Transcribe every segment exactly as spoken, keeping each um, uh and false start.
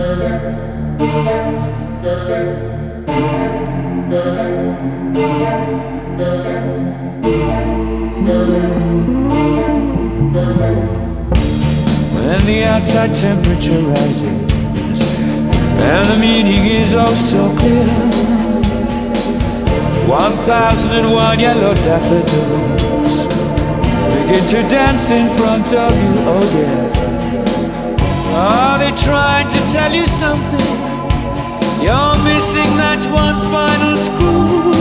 When the outside temperature rises and the meaning is oh so clear, one thousand and one yellow daffodils begin to dance in front of you, oh dear. Are they trying to tell you something? You're missing that one final screw.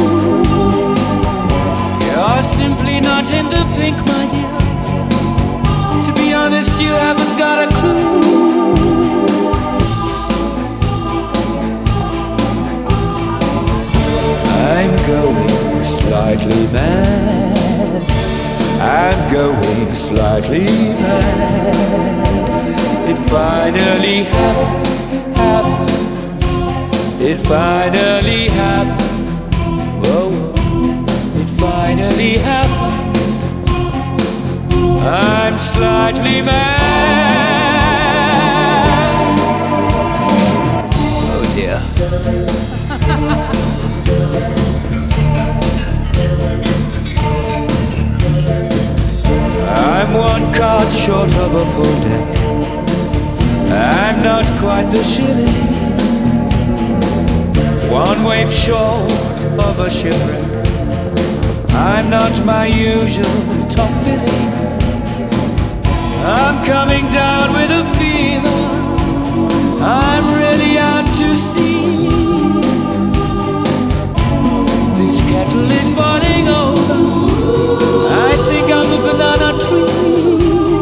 You're simply not in the pink, my dear. To be honest, you haven't got a clue. I'm going slightly mad. I'm going slightly mad. It finally happened, happened. It finally happened. Whoa, it finally happened. I'm slightly mad. Oh dear. I'm one card short of a full deck. I'm not quite the shilling. One wave short of a shipwreck. I'm not my usual top billing. I'm coming down with a fever. I'm really out to sea. This kettle is boiling over. I think I'm a banana tree.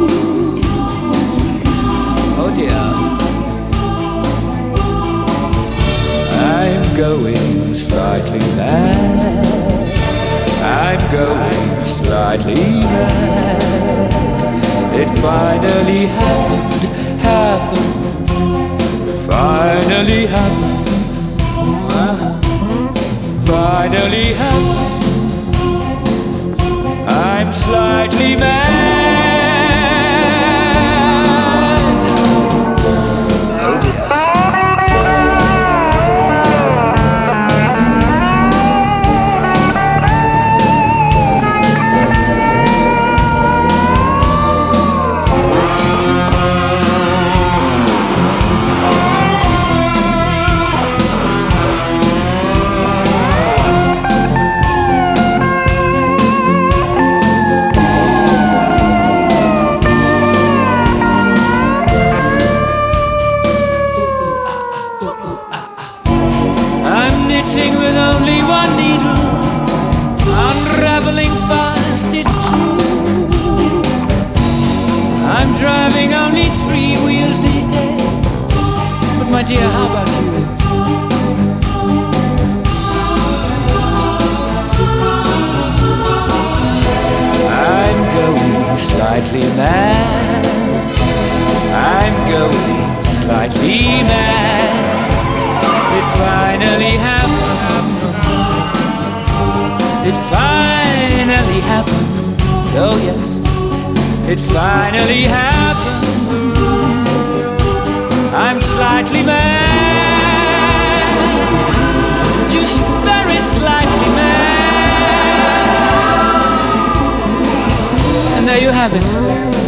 Oh dear. I'm going slightly mad. I'm going slightly mad. It finally happened, happened. Finally happened. Finally happened. I'm slightly mad. Oh dear. With only one needle, unraveling fast, it's true. I'm driving only three wheels these days. But my dear, how about you? I'm going slightly mad. I'm going slightly mad. It finally happened. It finally happened. Oh yes, it finally happened. I'm slightly mad. Just very slightly mad. And there you have it.